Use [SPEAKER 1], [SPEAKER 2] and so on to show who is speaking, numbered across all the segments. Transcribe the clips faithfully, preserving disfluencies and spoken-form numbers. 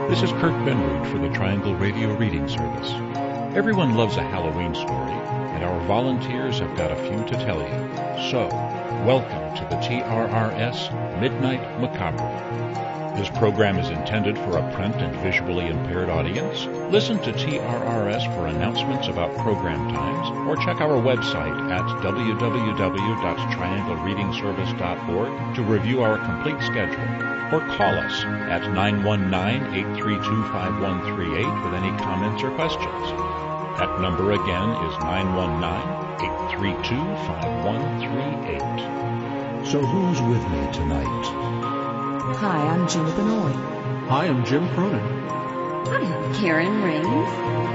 [SPEAKER 1] This is Kirk Benroot for the Triangle Radio Reading Service. Everyone loves a Halloween story, and our volunteers have got a few to tell you. So, welcome to the T R R S Midnight Macabre. This program is intended for a print and visually impaired audience. Listen to T R R S for announcements about program times, or check our website at w w w dot triangle reading service dot org to review our complete schedule, or call us at nine one nine, eight three two, five one three eight with any comments or questions. That number again is nine one nine, eight three two, five one three eight.
[SPEAKER 2] So who's with me tonight?
[SPEAKER 3] Hi, I'm Jean Benoit.
[SPEAKER 4] Hi, I'm Jim Cronin.
[SPEAKER 5] I'm Karen Raines.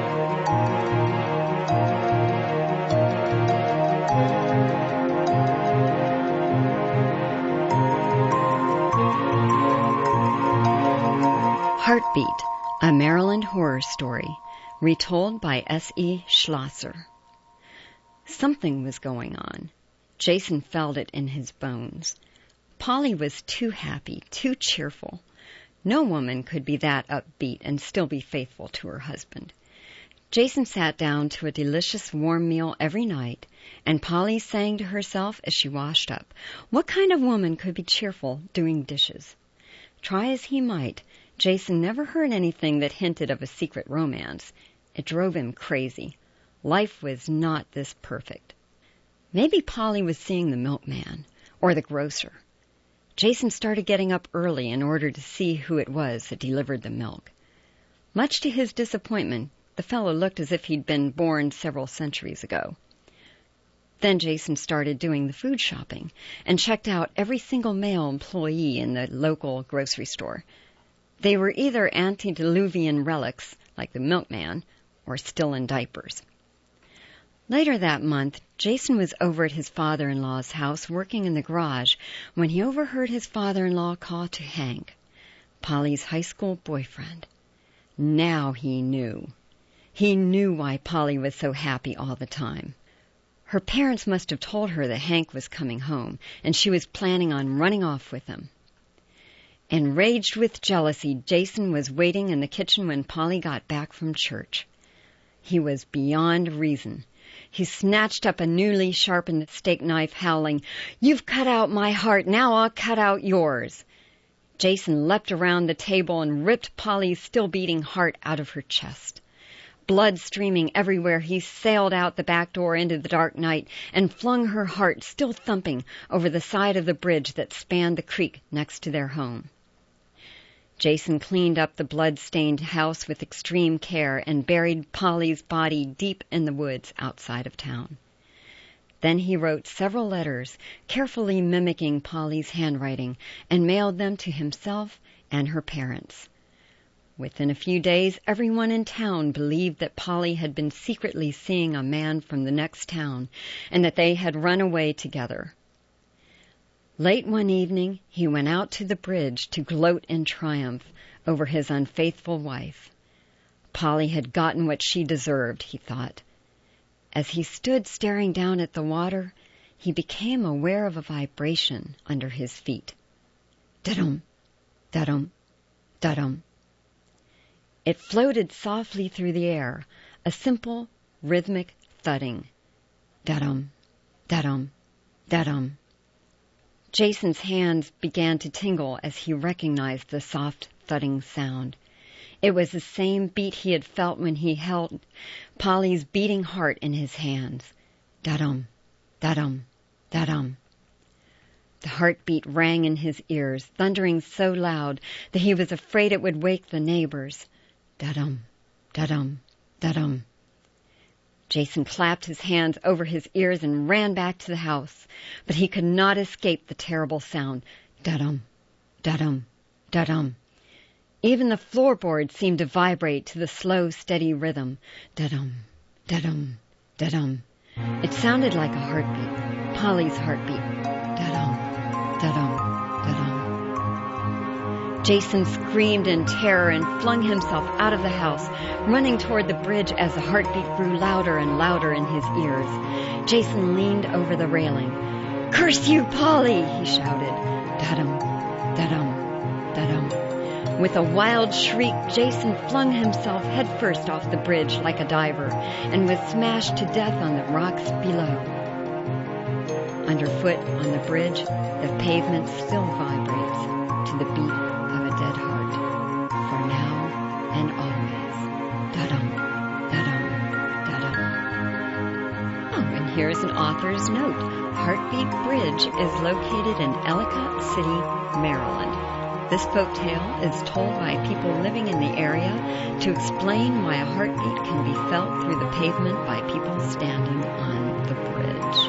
[SPEAKER 5] Heartbeat, a Maryland horror story, retold by S E Schlosser. Something was going on. Jason felt it in his bones. Polly was too happy, too cheerful. No woman could be that upbeat and still be faithful to her husband. Jason sat down to a delicious warm meal every night, and Polly sang to herself as she washed up. What kind of woman could be cheerful doing dishes? Try as he might, Jason never heard anything that hinted of a secret romance. It drove him crazy. Life was not this perfect. Maybe Polly was seeing the milkman, or the grocer. Jason started getting up early in order to see who it was that delivered the milk. Much to his disappointment, the fellow looked as if he'd been born several centuries ago. Then Jason started doing the food shopping and checked out every single male employee in the local grocery store. They were either antediluvian relics, like the milkman, or still in diapers. Later that month, Jason was over at his father-in-law's house working in the garage when he overheard his father-in-law call to Hank, Polly's high school boyfriend. Now he knew. He knew why Polly was so happy all the time. Her parents must have told her that Hank was coming home, and she was planning on running off with him. Enraged with jealousy, Jason was waiting in the kitchen when Polly got back from church. He was beyond reason. He snatched up a newly sharpened steak knife, howling, "You've cut out my heart, now I'll cut out yours." Jason leapt around the table and ripped Polly's still-beating heart out of her chest. Blood streaming everywhere, he sailed out the back door into the dark night and flung her heart, still thumping, over the side of the bridge that spanned the creek next to their home. Jason cleaned up the blood-stained house with extreme care and buried Polly's body deep in the woods outside of town. Then he wrote several letters, carefully mimicking Polly's handwriting, and mailed them to himself and her parents. Within a few days, everyone in town believed that Polly had been secretly seeing a man from the next town, and that they had run away together. Late one evening, he went out to the bridge to gloat in triumph over his unfaithful wife. Polly had gotten what she deserved, he thought. As he stood staring down at the water, he became aware of a vibration under his feet. Da-dum, da-dum, da-dum. It floated softly through the air, a simple, rhythmic thudding. Da-dum, da-dum, da-dum. Jason's hands began to tingle as he recognized the soft, thudding sound. It was the same beat he had felt when he held Polly's beating heart in his hands. Da-dum, da-dum, da-dum. The heartbeat rang in his ears, thundering so loud that he was afraid it would wake the neighbors. Da-dum, da-dum, da-dum. Jason clapped his hands over his ears and ran back to the house, but he could not escape the terrible sound. Da-dum, da-dum, da-dum. Even the floorboards seemed to vibrate to the slow, steady rhythm. Da-dum, da-dum, da-dum. It sounded like a heartbeat, Polly's heartbeat. Da-dum, da-dum, da-dum. Jason screamed in terror and flung himself out of the house, running toward the bridge as the heartbeat grew louder and louder in his ears. Jason leaned over the railing. "Curse you, Polly!" he shouted. Da-dum, da-dum, da-dum. With a wild shriek, Jason flung himself headfirst off the bridge like a diver and was smashed to death on the rocks below. Underfoot on the bridge, the pavement still vibrates to the beat of a dead heart. For now and always. Da-dum, da-dum, da-dum. Oh, and here's an author's note. Heartbeat Bridge is located in Ellicott City, Maryland. This folktale is told by people living in the area to explain why a heartbeat can be felt through the pavement by people standing on the bridge.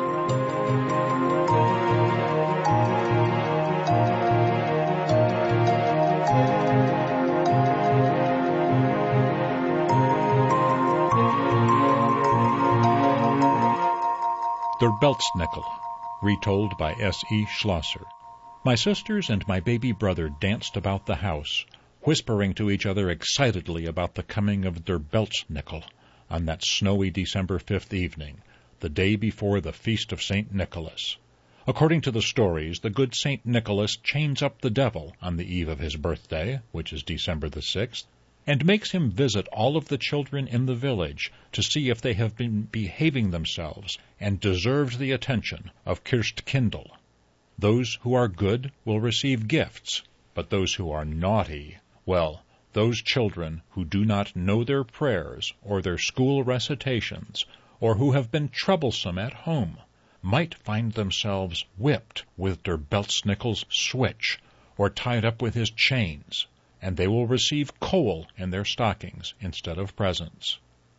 [SPEAKER 1] Der Belznickel, retold by S E Schlosser. My sisters and my baby brother danced about the house, whispering to each other excitedly about the coming of Der Belznickel on that snowy December fifth evening, the day before the feast of Saint Nicholas. According to the stories, the good Saint Nicholas chains up the devil on the eve of his birthday, which is December the sixth, and makes him visit all of the children in the village to see if they have been behaving themselves and deserved the attention of Christkindl. Those who are good will receive gifts, but those who are naughty, well, those children who do not know their prayers or their school recitations, or who have been troublesome at home, might find themselves whipped with Der Belznickel's switch, or tied up with his chains, and they will receive coal in their stockings instead of presents.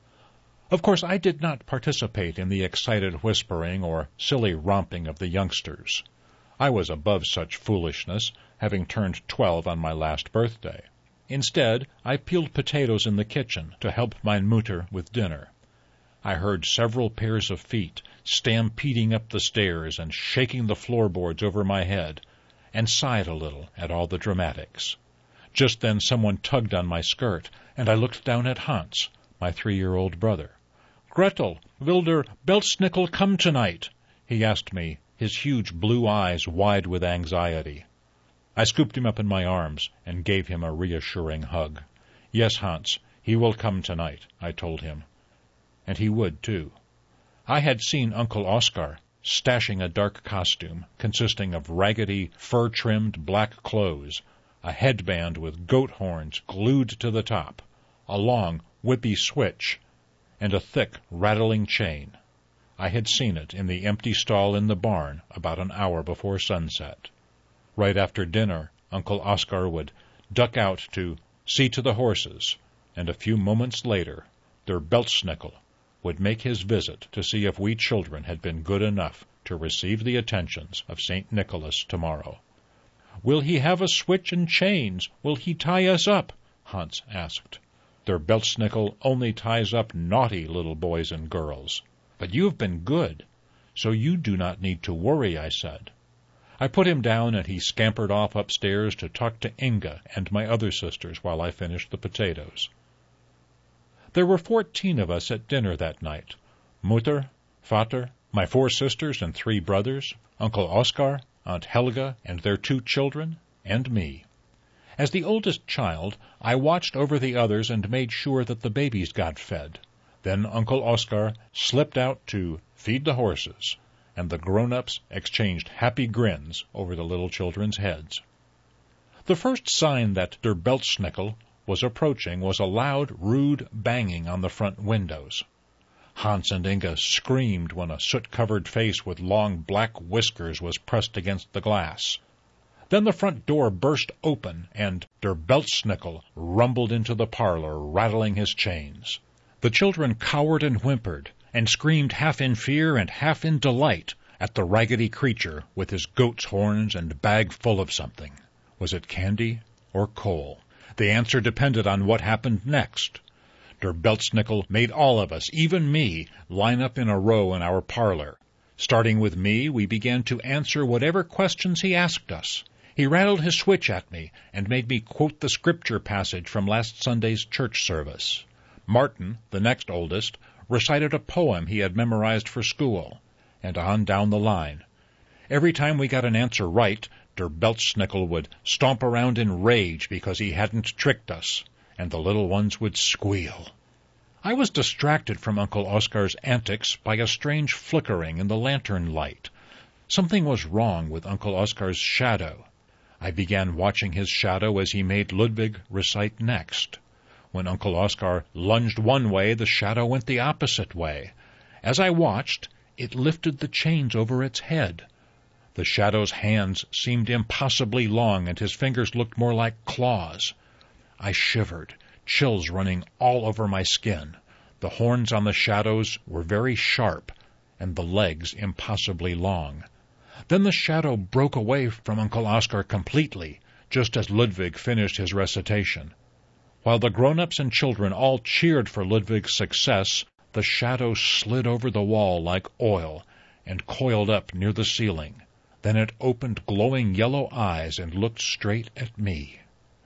[SPEAKER 1] Of course, I did not participate in the excited whispering or silly romping of the youngsters. I was above such foolishness, having turned twelve on my last birthday. Instead, I peeled potatoes in the kitchen to help my Mutter with dinner. I heard several pairs of feet stampeding up the stairs and shaking the floorboards over my head, and sighed a little at all the dramatics. Just then someone tugged on my skirt, and I looked down at Hans, my three-year-old brother. "Gretel, will der Belznickel come tonight?" he asked me, his huge blue eyes wide with anxiety. I scooped him up in my arms and gave him a reassuring hug. "Yes, Hans, he will come tonight," I told him. And he would, too. I had seen Uncle Oskar stashing a dark costume consisting of raggedy, fur-trimmed black clothes, a headband with goat horns glued to the top, a long, whippy switch, and a thick, rattling chain. I had seen it in the empty stall in the barn about an hour before sunset. Right after dinner, Uncle Oskar would duck out to see to the horses, and a few moments later, Der Belznickel would make his visit to see if we children had been good enough to receive the attentions of Saint Nicholas tomorrow. "Will he have a switch and chains? Will he tie us up?" Hans asked. "Der Belznickel only ties up naughty little boys and girls. But you've been good, so you do not need to worry," I said. I put him down, and he scampered off upstairs to talk to Inga and my other sisters while I finished the potatoes. There were fourteen of us at dinner that night. Mutter, Vater, my four sisters and three brothers, Uncle Oskar, Aunt Helga and their two children, and me. As the oldest child, I watched over the others and made sure that the babies got fed. Then Uncle Oskar slipped out to feed the horses, and the grown-ups exchanged happy grins over the little children's heads. The first sign that Der Belznickel was approaching was a loud, rude banging on the front windows. Hans and Inga screamed when a soot-covered face with long black whiskers was pressed against the glass. Then the front door burst open, and Der Belznickel rumbled into the parlor, rattling his chains. The children cowered and whimpered, and screamed half in fear and half in delight at the raggedy creature with his goat's horns and bag full of something. Was it candy or coal? The answer depended on what happened next. Der Belznickel made all of us, even me, line up in a row in our parlor. Starting with me, we began to answer whatever questions he asked us. He rattled his switch at me and made me quote the scripture passage from last Sunday's church service. Martin, the next oldest, recited a poem he had memorized for school, and on down the line. Every time we got an answer right, Der Beltznickel would stomp around in rage because he hadn't tricked us, and the little ones would squeal. I was distracted from Uncle Oscar's antics by a strange flickering in the lantern light. Something was wrong with Uncle Oscar's shadow. I began watching his shadow as he made Ludwig recite next. When Uncle Oscar lunged one way, the shadow went the opposite way. As I watched, it lifted the chains over its head. The shadow's hands seemed impossibly long, and his fingers looked more like claws. I shivered, chills running all over my skin. The horns on the shadows were very sharp, and the legs impossibly long. Then the shadow broke away from Uncle Oscar completely, just as Ludwig finished his recitation. While the grown-ups and children all cheered for Ludwig's success, the shadow slid over the wall like oil and coiled up near the ceiling. Then it opened glowing yellow eyes and looked straight at me.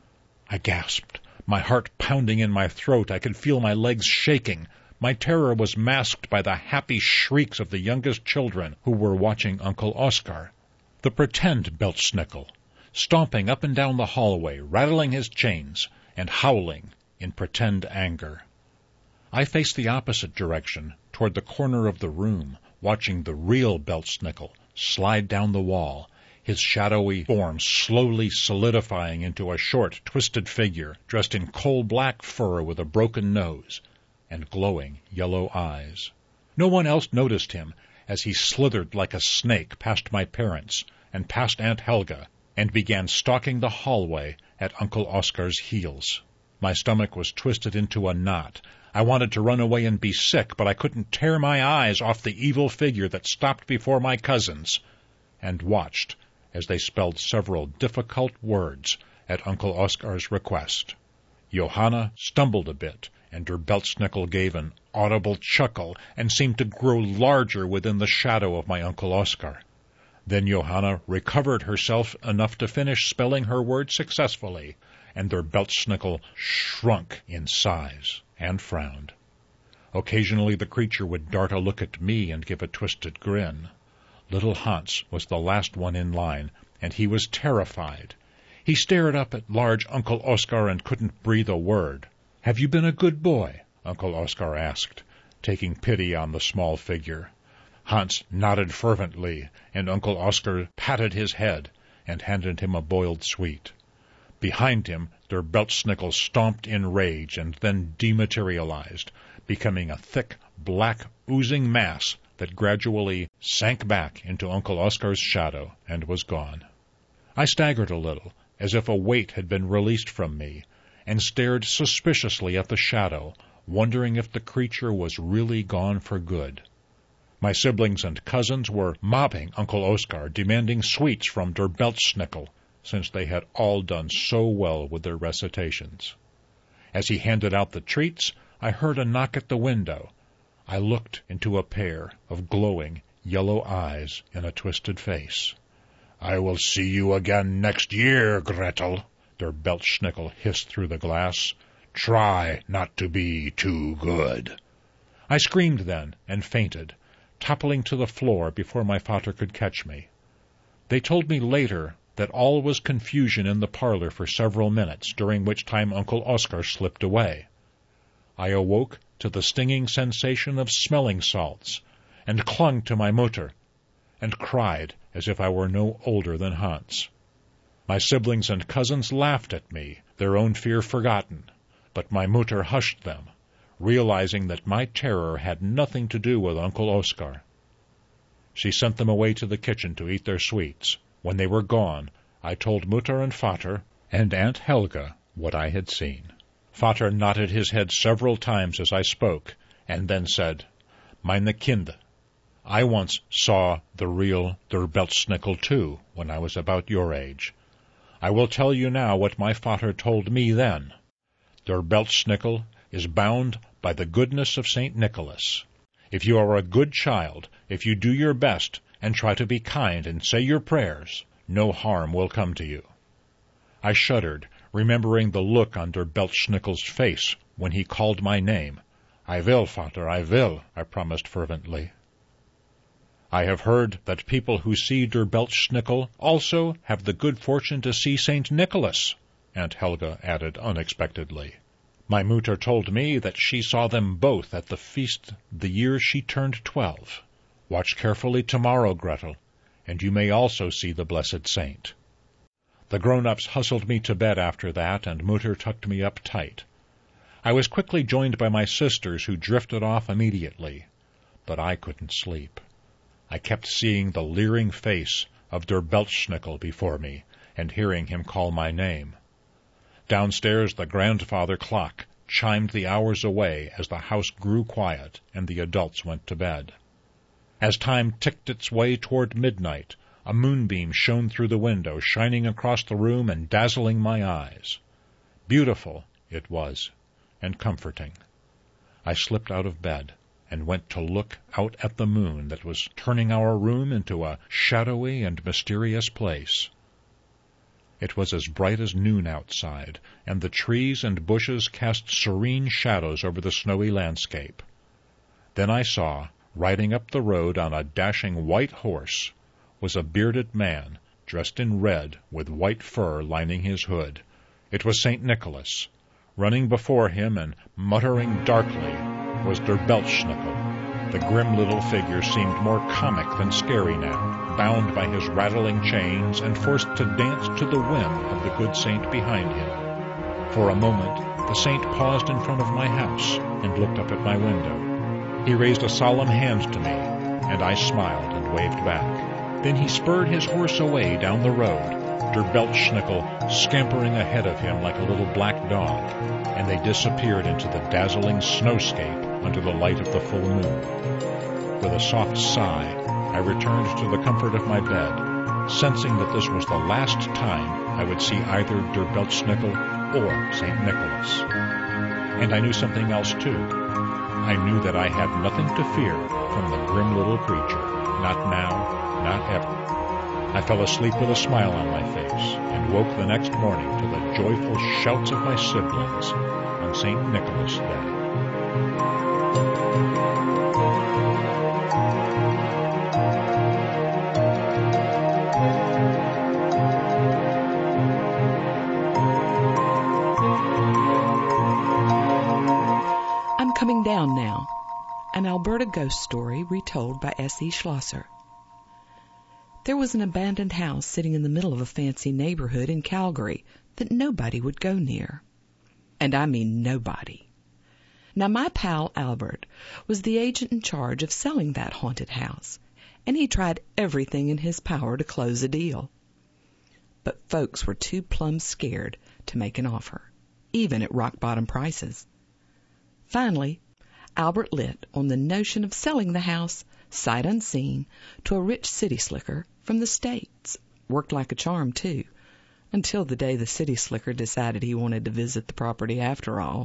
[SPEAKER 1] I gasped, my heart pounding in my throat. I could feel my legs shaking. My terror was masked by the happy shrieks of the youngest children who were watching Uncle Oscar. The pretend Beltznickel, stomping up and down the hallway, rattling his chains, and howling in pretend anger. I faced the opposite direction, toward the corner of the room, watching the real Beltznickel slide down the wall, his shadowy form slowly solidifying into a short, twisted figure, dressed in coal-black fur with a broken nose and glowing yellow eyes. No one else noticed him as he slithered like a snake past my parents and past Aunt Helga and began stalking the hallway at Uncle Oscar's heels. My stomach was twisted into a knot. I wanted to run away and be sick, but I couldn't tear my eyes off the evil figure that stopped before my cousins and watched as they spelled several difficult words at Uncle Oscar's request. Johanna stumbled a bit, and Der Beltznickel gave an audible chuckle and seemed to grow larger within the shadow of my Uncle Oscar. Then Johanna recovered herself enough to finish spelling her word successfully, and Der Beltznickel shrunk in size and frowned. Occasionally the creature would dart a look at me and give a twisted grin. Little Hans was the last one in line, and he was terrified. He stared up at large Uncle Oscar and couldn't breathe a word. "Have you been a good boy?" Uncle Oscar asked, taking pity on the small figure. Hans nodded fervently, and Uncle Oscar patted his head and handed him a boiled sweet. Behind him, Der Beltznickel stomped in rage and then dematerialized, becoming a thick, black, oozing mass that gradually sank back into Uncle Oscar's shadow and was gone. I staggered a little, as if a weight had been released from me, and stared suspiciously at the shadow, wondering if the creature was really gone for good. My siblings and cousins were mobbing Uncle Oscar, demanding sweets from Der Beltznickel, since they had all done so well with their recitations. As he handed out the treats, I heard a knock at the window. I looked into a pair of glowing yellow eyes in a twisted face. "I will see you again next year, Gretel," Der Beltznickel hissed through the glass. "Try not to be too good." I screamed then and fainted, toppling to the floor before my father could catch me. They told me later that all was confusion in the parlor for several minutes, during which time Uncle Oscar slipped away. I awoke to the stinging sensation of smelling salts, and clung to my mutter, and cried as if I were no older than Hans. My siblings and cousins laughed at me, their own fear forgotten, but my mutter hushed them, realizing that my terror had nothing to do with Uncle Oscar. She sent them away to the kitchen to eat their sweets. When they were gone, I told Mutter and Vater and Aunt Helga what I had seen. Vater nodded his head several times as I spoke, and then said, "Meine Kinder, I once saw the real Der Beltznickel too, when I was about your age. I will tell you now what my Vater told me then. Der Beltznickel is bound by the goodness of Saint Nicholas. If you are a good child, if you do your best, and try to be kind and say your prayers, no harm will come to you." I shuddered, remembering the look on Der Beltznickel's face when he called my name. "I will, Vater, I will," I promised fervently. I have heard that people who see Der Beltschnickel also have the good fortune to see Saint Nicholas, Aunt Helga added unexpectedly. My Mutter told me that she saw them both at the feast the year she turned twelve. Watch carefully tomorrow, Gretel, and you may also see the blessed saint. The grown-ups hustled me to bed after that, and Mutter tucked me up tight. I was quickly joined by my sisters, who drifted off immediately, but I couldn't sleep. I kept seeing the leering face of Der Beltschnickel before me, and hearing him call my name. Downstairs the grandfather clock chimed the hours away as the house grew quiet and the adults went to bed. As time ticked its way toward midnight, a moonbeam shone through the window, shining across the room and dazzling my eyes. Beautiful it was, and comforting. I slipped out of bed and went to look out at the moon that was turning our room into a shadowy and mysterious place. It was as bright as noon outside, and the trees and bushes cast serene shadows over the snowy landscape. Then I saw, riding up the road on a dashing white horse, was a bearded man, dressed in red, with white fur lining his hood. It was Saint Nicholas. Running before him and muttering darkly was Der Beltschnickel. The grim little figure seemed more comic than scary now, bound by his rattling chains and forced to dance to the whim of the good saint behind him. For a moment the saint paused in front of my house and looked up at my window. He raised a solemn hand to me, and I smiled and waved back. Then he spurred his horse away down the road, Der Beltschnickel scampering ahead of him like a little black dog, and they disappeared into the dazzling snowscape under the light of the full moon. With a soft sigh, I returned to the comfort of my bed, sensing that this was the last time I would see either Der Beltschnickel or Saint Nicholas. And I knew something else, too. I knew that I had nothing to fear from the grim little creature, not now, not ever. I fell asleep with a smile on my face, and woke the next morning to the joyful shouts of my siblings on Saint Nicholas Day.
[SPEAKER 3] I'm Coming Down Now, an Alberta ghost story retold by S E Schlosser. There was an abandoned house sitting in the middle of a fancy neighborhood in Calgary that nobody would go near. And I mean nobody. Now, my pal Albert was the agent in charge of selling that haunted house, and he tried everything in his power to close a deal. But folks were too plumb scared to make an offer, even at rock-bottom prices. Finally, Albert lit on the notion of selling the house, sight unseen, to a rich city slicker from the States. Worked like a charm, too, until the day the city slicker decided he wanted to visit the property after all.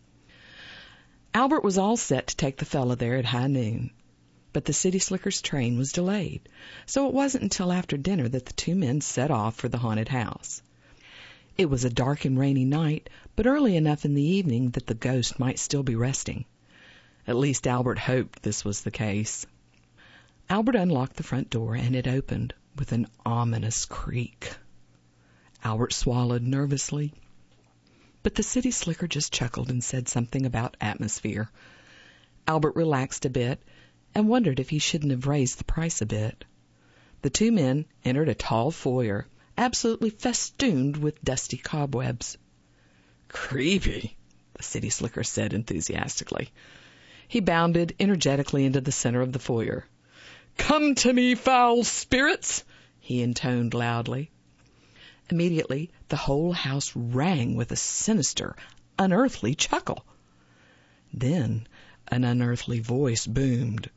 [SPEAKER 3] Albert was all set to take the fella there at high noon, but the city slicker's train was delayed, so it wasn't until after dinner that the two men set off for the haunted house. It was a dark and rainy night, but early enough in the evening that the ghost might still be resting. At least Albert hoped this was the case. Albert unlocked the front door, and it opened with an ominous creak. Albert swallowed nervously, but the city slicker just chuckled and said something about atmosphere. Albert relaxed a bit and wondered if he shouldn't have raised the price a bit. The two men entered a tall foyer, absolutely festooned with dusty cobwebs. "Creepy," the city slicker said enthusiastically. He bounded energetically into the center of the foyer. "Come to me, foul spirits," he intoned loudly. Immediately, the whole house rang with a sinister, unearthly chuckle. Then an unearthly voice boomed,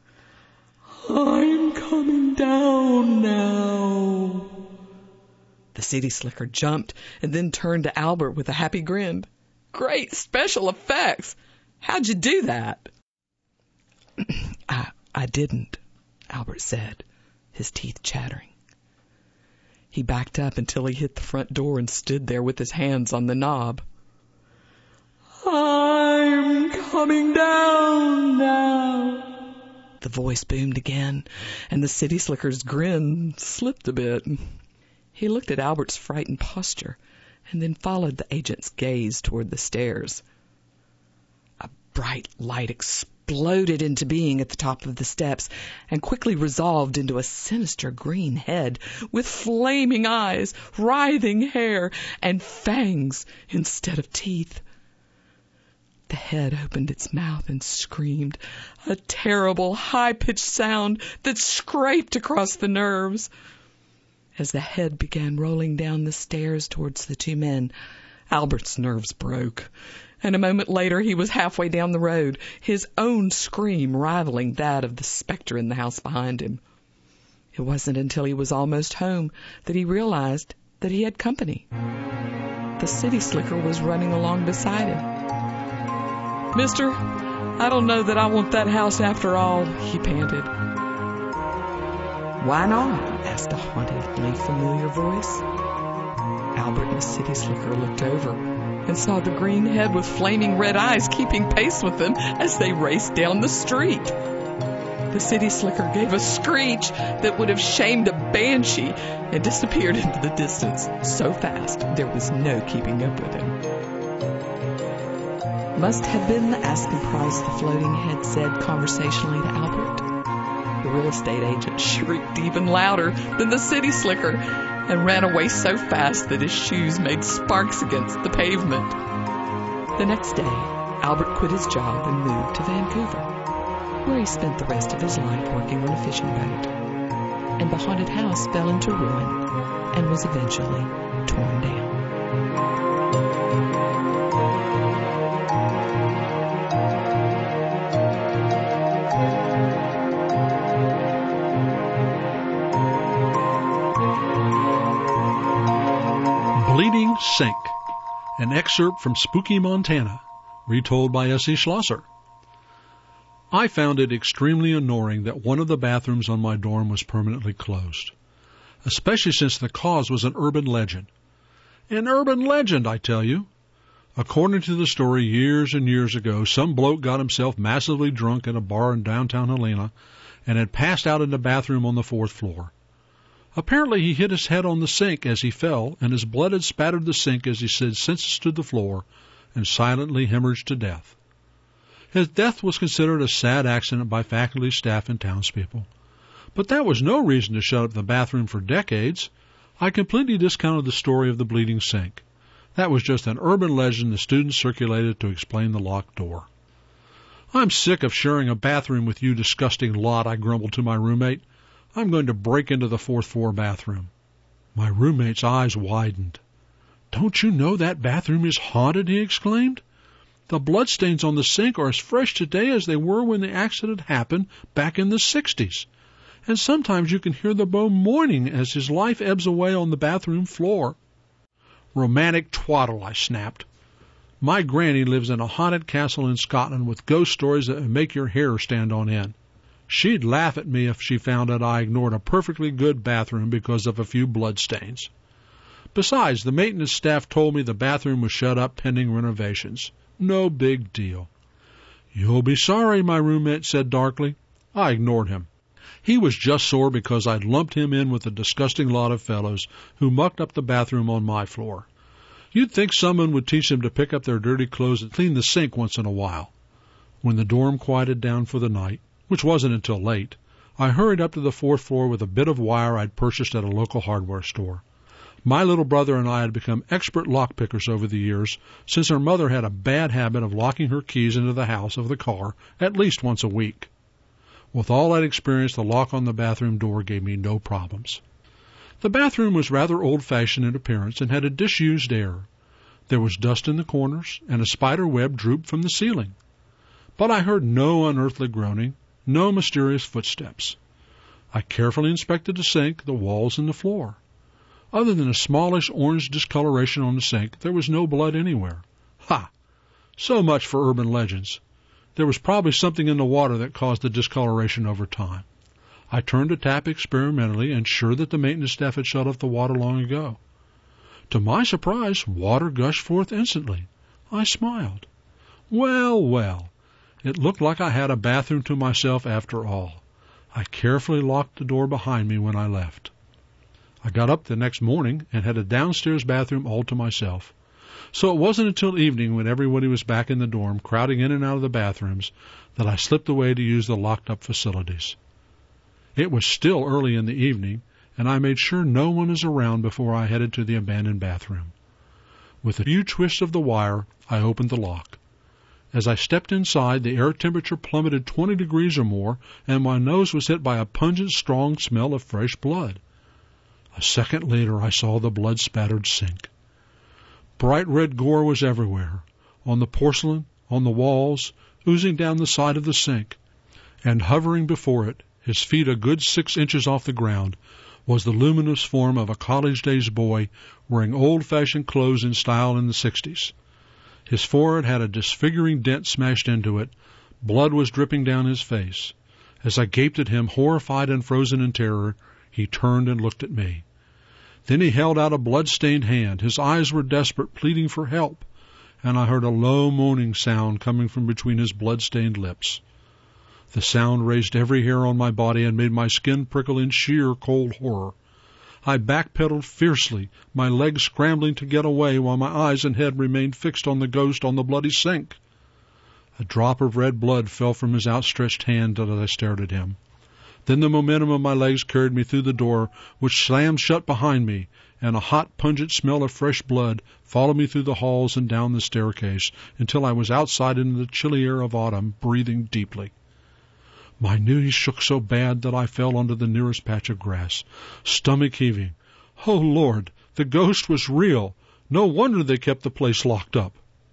[SPEAKER 3] "I'm coming down now." The city slicker jumped and then turned to Albert with a happy grin. "Great special effects! How'd you do that?" I, I didn't, Albert said, his teeth chattering. He backed up until he hit the front door and stood there with his hands on the knob. "I'm coming down now," the The voice boomed again, and the city slicker's grin slipped a bit. He looked at Albert's frightened posture, and then followed the agent's gaze toward the stairs. A bright light exploded into being at the top of the steps, and quickly resolved into a sinister green head with flaming eyes, writhing hair, and fangs instead of teeth. The head opened its mouth and screamed, a terrible, high-pitched sound that scraped across the nerves. As the head began rolling down the stairs towards the two men, Albert's nerves broke, and a moment later he was halfway down the road, his own scream rivaling that of the specter in the house behind him. It wasn't until he was almost home that he realized that he had company. The city slicker was running along beside him. "Mister, I don't know that I want that house after all," he panted. "Why not?" asked a hauntingly familiar voice. Albert and the city slicker looked over and saw the green head with flaming red eyes keeping pace with them as they raced down the street. The city slicker gave a screech that would have shamed a banshee and disappeared into the distance so fast there was no keeping up with him. "Must have been the asking price," the floating head said conversationally to Albert. The real estate agent shrieked even louder than the city slicker and ran away so fast that his shoes made sparks against the pavement. The next day, Albert quit his job and moved to Vancouver, where he spent the rest of his life working on a fishing boat. And the haunted house fell into ruin and was eventually torn down.
[SPEAKER 4] Bleeding Sink, an excerpt from Spooky Montana, retold by S E Schlosser. I found it extremely annoying that one of the bathrooms on my dorm was permanently closed, especially since the cause was an urban legend. An urban legend, I tell you. According to the story, years and years ago, some bloke got himself massively drunk at a bar in downtown Helena and had passed out in the bathroom on the fourth floor. Apparently he hit his head on the sink as he fell, and his blood had spattered the sink as he slid senseless to the floor and silently hemorrhaged to death. His death was considered a sad accident by faculty, staff, and townspeople. But that was no reason to shut up the bathroom for decades. I completely discounted the story of the bleeding sink. That was just an urban legend the students circulated to explain the locked door. "I'm sick of sharing a bathroom with you disgusting lot," I grumbled to my roommate. "I'm going to break into the fourth floor bathroom." My roommate's eyes widened. "Don't you know that bathroom is haunted?" he exclaimed. "The bloodstains on the sink are as fresh today as they were when the accident happened back in the sixties. And sometimes you can hear the beau moaning as his life ebbs away on the bathroom floor." "Romantic twaddle," I snapped. "My granny lives in a haunted castle in Scotland with ghost stories that would make your hair stand on end. She'd laugh at me if she found out I ignored a perfectly good bathroom because of a few bloodstains. Besides, the maintenance staff told me the bathroom was shut up pending renovations. No big deal." "You'll be sorry," my roommate said darkly. I ignored him. He was just sore because I'd lumped him in with a disgusting lot of fellows who mucked up the bathroom on my floor. You'd think someone would teach them to pick up their dirty clothes and clean the sink once in a while. When the dorm quieted down for the night, which wasn't until late, I hurried up to the fourth floor with a bit of wire I'd purchased at a local hardware store. My little brother and I had become expert lockpickers over the years, since our mother had a bad habit of locking her keys into the house of the car at least once a week. With all that experience, the lock on the bathroom door gave me no problems. The bathroom was rather old-fashioned in appearance and had a disused air. There was dust in the corners, and a spider web drooped from the ceiling. But I heard no unearthly groaning, no mysterious footsteps. I carefully inspected the sink, the walls, and the floor. Other than a smallish orange discoloration on the sink, there was no blood anywhere. Ha! So much for urban legends. There was probably something in the water that caused the discoloration over time. I turned the tap experimentally and sure that the maintenance staff had shut off the water long ago. To my surprise, water gushed forth instantly. I smiled. Well, well. It looked like I had a bathroom to myself after all. I carefully locked the door behind me when I left. I got up the next morning and had a downstairs bathroom all to myself. So it wasn't until evening, when everybody was back in the dorm, crowding in and out of the bathrooms, that I slipped away to use the locked-up facilities. It was still early in the evening, and I made sure no one was around before I headed to the abandoned bathroom. With a few twists of the wire, I opened the lock. As I stepped inside, the air temperature plummeted twenty degrees or more, and my nose was hit by a pungent, strong smell of fresh blood. A second later, I saw the blood-spattered sink. Bright red gore was everywhere, on the porcelain, on the walls, oozing down the side of the sink, and hovering before it, his feet a good six inches off the ground, was the luminous form of a college-days boy wearing old-fashioned clothes in style in the sixties. His forehead had a disfiguring dent smashed into it. Blood was dripping down his face. As I gaped at him, horrified and frozen in terror, he turned and looked at me. Then he held out a blood-stained hand. His eyes were desperate, pleading for help, and I heard a low moaning sound coming from between his blood-stained lips. The sound raised every hair on my body and made my skin prickle in sheer cold horror. I backpedaled fiercely, my legs scrambling to get away while my eyes and head remained fixed on the ghost on the bloody sink. A drop of red blood fell from his outstretched hand as I stared at him. Then the momentum of my legs carried me through the door, which slammed shut behind me, and a hot, pungent smell of fresh blood followed me through the halls and down the staircase until I was outside in the chilly air of autumn, breathing deeply. My knees shook so bad that I fell onto the nearest patch of grass, stomach heaving. Oh, Lord, the ghost was real. No wonder they kept the place locked up.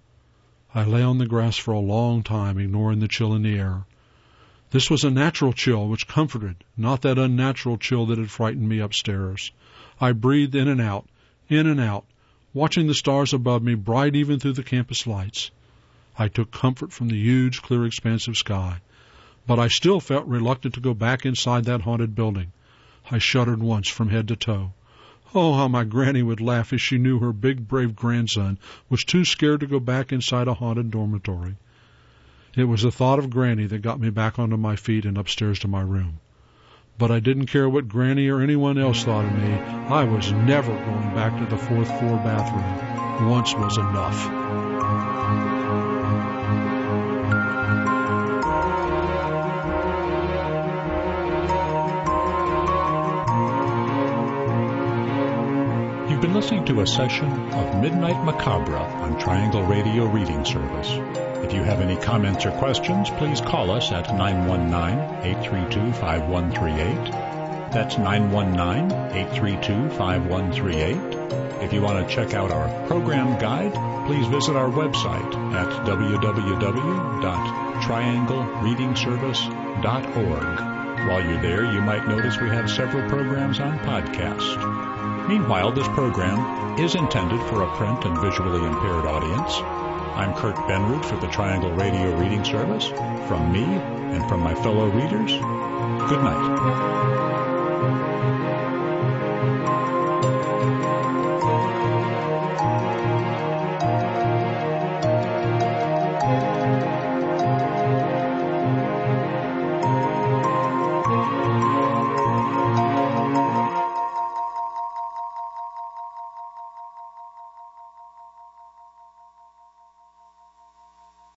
[SPEAKER 4] I lay on the grass for a long time, ignoring the chill in the air. This was a natural chill which comforted, not that unnatural chill that had frightened me upstairs. I breathed in and out, in and out, watching the stars above me bright even through the campus lights. I took comfort from the huge, clear expanse of sky, but I still felt reluctant to go back inside that haunted building. I shuddered once from head to toe. Oh, how my granny would laugh if she knew her big, brave grandson was too scared to go back inside a haunted dormitory. It was the thought of Granny that got me back onto my feet and upstairs to my room. But I didn't care what Granny or anyone else thought of me. I was never going back to the fourth floor bathroom. Once was enough.
[SPEAKER 1] You've been listening to a session of Midnight Macabre on Triangle Radio Reading Service. If you have any comments or questions, please call us at nine one nine, eight three two, five one three eight. That's nine one nine, eight three two, five one three eight. If you want to check out our program guide, please visit our website at w w w dot triangle reading service dot org. While you're there, you might notice we have several programs on podcast. Meanwhile, this program is intended for a print and visually impaired audience. I'm Kurt Benrud for the Triangle Radio Reading Service. From me and from my fellow readers, good night.